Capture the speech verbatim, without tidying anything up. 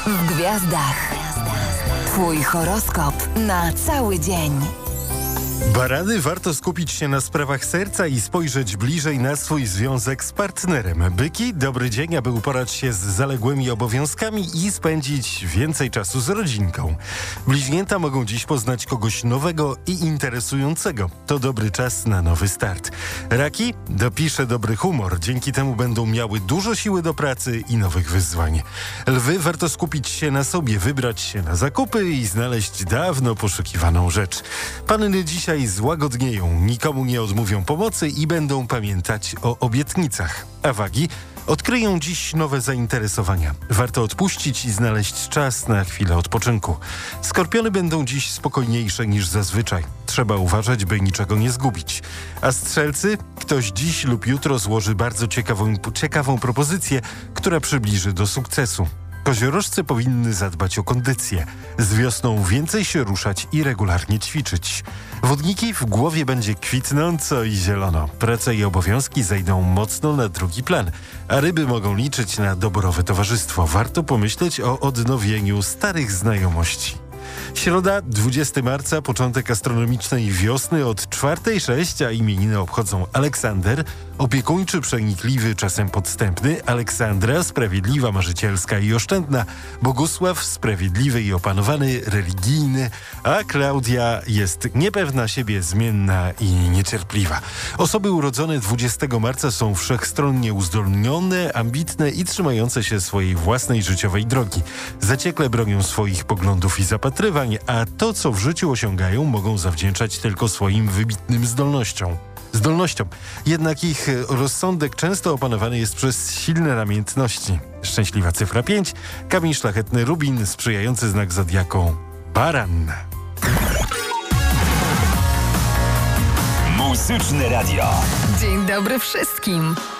w gwiazdach. Twój horoskop na cały dzień. Barany, warto skupić się na sprawach serca i spojrzeć bliżej na swój związek z partnerem. Byki, dobry dzień, aby uporać się z zaległymi obowiązkami i spędzić więcej czasu z rodzinką. Bliźnięta mogą dziś poznać kogoś nowego i interesującego. To dobry czas na nowy start. Raki, dopisze dobry humor. Dzięki temu będą miały dużo siły do pracy i nowych wyzwań. Lwy, warto skupić się na sobie, wybrać się na zakupy i znaleźć dawno poszukiwaną rzecz. Panny dzisiaj złagodnieją, nikomu nie odmówią pomocy i będą pamiętać o obietnicach. A wagi odkryją dziś nowe zainteresowania. Warto odpuścić i znaleźć czas na chwilę odpoczynku. Skorpiony będą dziś spokojniejsze niż zazwyczaj. Trzeba uważać, by niczego nie zgubić. A strzelcy, ktoś dziś lub jutro złoży bardzo ciekawą, ciekawą propozycję, która przybliży do sukcesu. Koziorożce powinny zadbać o kondycję. Z wiosną więcej się ruszać i regularnie ćwiczyć. Wodniki, w głowie będzie kwitnąco i zielono. Prace i obowiązki zejdą mocno na drugi plan, a ryby mogą liczyć na doborowe towarzystwo. Warto pomyśleć o odnowieniu starych znajomości. Środa, dwudziestego marca, początek astronomicznej wiosny od czwartej sześć, a imieniny obchodzą Aleksander, opiekuńczy, przenikliwy, czasem podstępny, Aleksandra, sprawiedliwa, marzycielska i oszczędna, Bogusław, sprawiedliwy i opanowany, religijny, a Klaudia jest niepewna siebie, zmienna i niecierpliwa. Osoby urodzone dwudziestego marca są wszechstronnie uzdolnione, ambitne i trzymające się swojej własnej życiowej drogi. Zaciekle bronią swoich poglądów i zapatrywań, a to, co w życiu osiągają, mogą zawdzięczać tylko swoim wybitnym zdolnościom. zdolnościom. Jednak ich rozsądek często opanowany jest przez silne namiętności. Szczęśliwa cyfra pięć, kamień szlachetny rubin, sprzyjający znak zodiaku baran. Muzyczne Radio. Dzień dobry wszystkim.